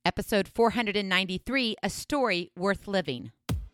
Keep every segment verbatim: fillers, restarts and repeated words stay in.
episode four ninety-three, A Story Worth Living.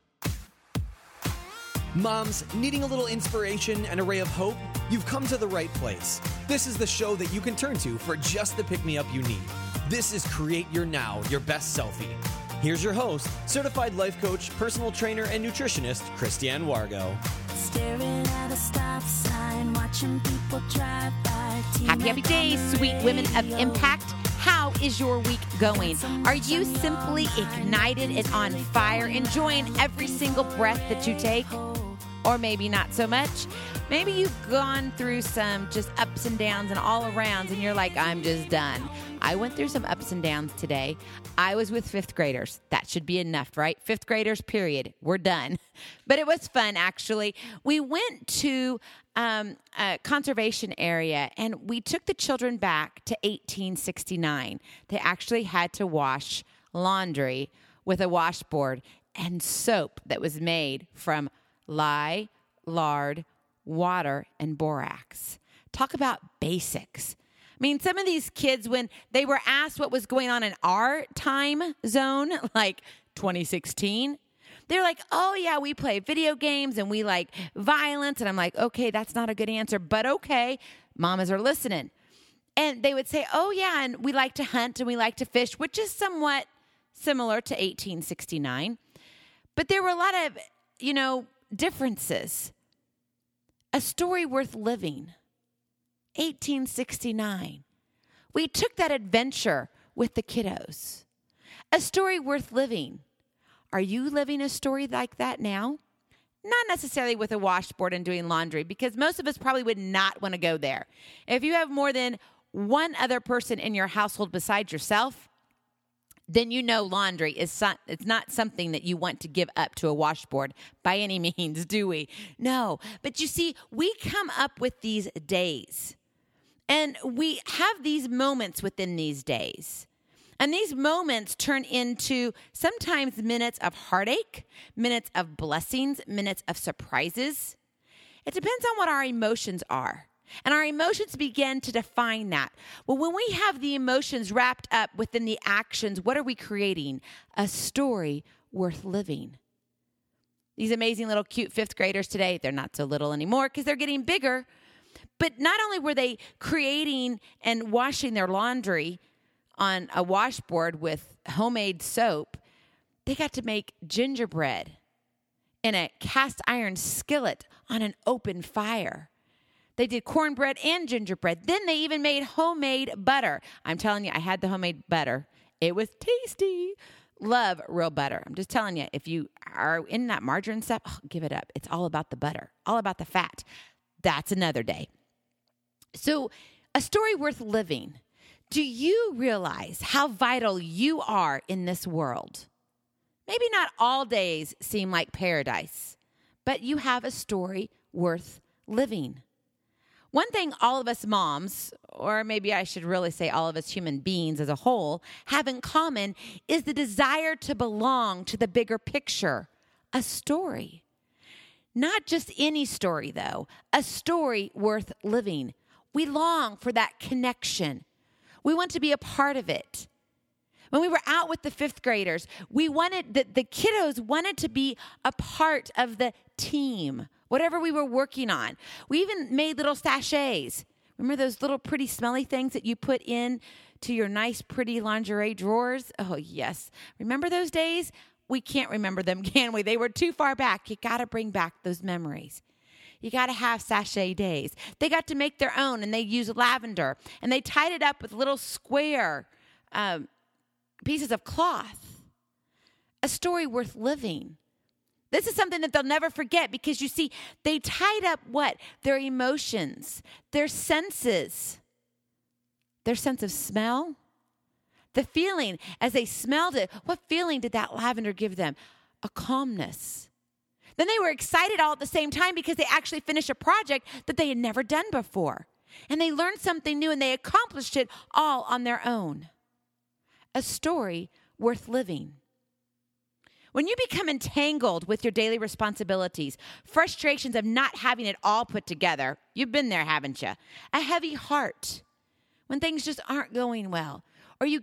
Moms, needing a little inspiration and a ray of hope? You've come to the right place. This is the show that you can turn to for just the pick-me-up you need. This is Create Your Now, Your Best Selfie. Here's your host, certified life coach, personal trainer, and nutritionist, Christiane Wargo. Staring at a stop sign, watching people drive by. Happy, happy days, sweet women of impact. How is your week going? Are you simply ignited and on fire, enjoying every single breath that you take? Or maybe not so much. Maybe you've gone through some just ups and downs and all arounds and you're like, I'm just done. I went through some ups and downs today. I was with fifth graders. That should be enough, right? Fifth graders, period. We're done. But it was fun, actually. We went to um, a conservation area and we took the children back to eighteen sixty-nine. They actually had to wash laundry with a washboard and soap that was made from lye, lard, water, and borax. Talk about basics. I mean, some of these kids, when they were asked what was going on in our time zone, like twenty sixteen, they're like, oh, yeah, we play video games and we like violence. And I'm like, okay, that's not a good answer, but okay, mamas are listening. And they would say, oh, yeah, and we like to hunt and we like to fish, which is somewhat similar to eighteen sixty-nine. But there were a lot of, you know, differences. A Story Worth Living, eighteen sixty-nine. We took that adventure with the kiddos. A Story Worth Living. Are you living a story like that now? Not necessarily with a washboard and doing laundry, because most of us probably would not want to go there. If you have more than one other person in your household besides yourself, then you know laundry is so, it's not something that you want to give up to a washboard by any means, do we? No. But you see, we come up with these days, and we have these moments within these days. And these moments turn into sometimes minutes of heartache, minutes of blessings, minutes of surprises. It depends on what our emotions are. And our emotions begin to define that. Well, when we have the emotions wrapped up within the actions, what are we creating? A story worth living. These amazing little cute fifth graders today, they're not so little anymore because they're getting bigger. But not only were they creating and washing their laundry on a washboard with homemade soap, they got to make gingerbread in a cast iron skillet on an open fire. They did cornbread and gingerbread. Then they even made homemade butter. I'm telling you, I had the homemade butter. It was tasty. Love real butter. I'm just telling you, if you are in that margarine stuff, oh, give it up. It's all about the butter, all about the fat. That's another day. So, a story worth living. Do you realize how vital you are in this world? Maybe not all days seem like paradise, but you have a story worth living. One thing all of us moms, or maybe I should really say all of us human beings as a whole, have in common is the desire to belong to the bigger picture, a story. Not just any story, though, a story worth living. We long for that connection. We want to be a part of it. When we were out with the fifth graders, we wanted, the, the kiddos wanted to be a part of the team, whatever we were working on. We even made little sachets. Remember those little pretty smelly things that you put in to your nice pretty lingerie drawers? Oh, yes. Remember those days? We can't remember them, can we? They were too far back. You got to bring back those memories. You got to have sachet days. They got to make their own, and they used lavender, and they tied it up with little square um, pieces of cloth. A story worth living. This is something that they'll never forget because, you see, they tied up what? Their emotions, their senses, their sense of smell, the feeling as they smelled it. What feeling did that lavender give them? A calmness. Then they were excited all at the same time because they actually finished a project that they had never done before. And they learned something new and they accomplished it all on their own. A story worth living. When you become entangled with your daily responsibilities, frustrations of not having it all put together, you've been there, haven't you? A heavy heart when things just aren't going well, or you get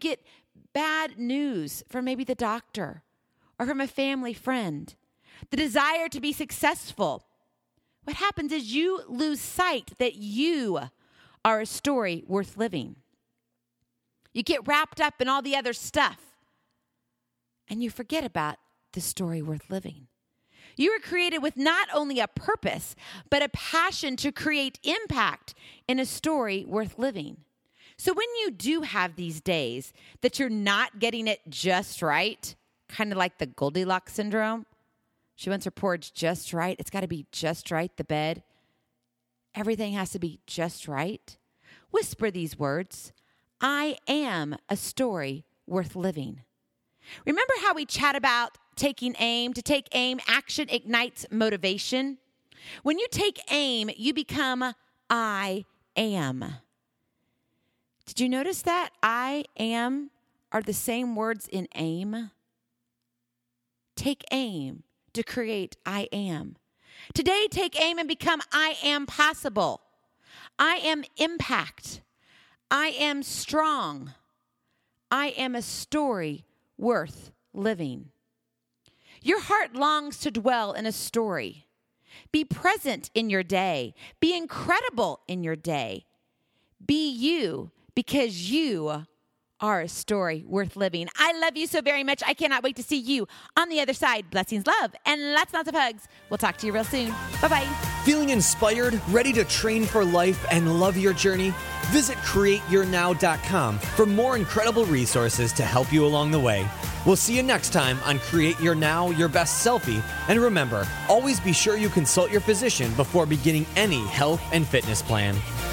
bad news from maybe the doctor or from a family friend, the desire to be successful, what happens is you lose sight that you are a story worth living. You get wrapped up in all the other stuff, and you forget about the story worth living. You were created with not only a purpose, but a passion to create impact in a story worth living. So when you do have these days that you're not getting it just right, kind of like the Goldilocks syndrome, she wants her porridge just right. It's got to be just right, the bed. Everything has to be just right. Whisper these words. I am a story worth living. Remember how we chat about taking aim? To take aim, action ignites motivation. When you take aim, you become I am. Did you notice that? I am are the same words in aim. Take aim to create I am. Today, take aim and become I am possible. I am impact. I am strong. I am a story worth living. Your heart longs to dwell in a story. Be present in your day. Be incredible in your day. Be you, because you are a story worth living. I love you so very much. I cannot wait to see you on the other side. Blessings, love, and lots and lots of hugs. We'll talk to you real soon. Bye-bye. Feeling inspired, ready to train for life, and love your journey? Visit create your now dot com for more incredible resources to help you along the way. We'll see you next time on Create Your Now, Your Best Selfie. And remember, always be sure you consult your physician before beginning any health and fitness plan.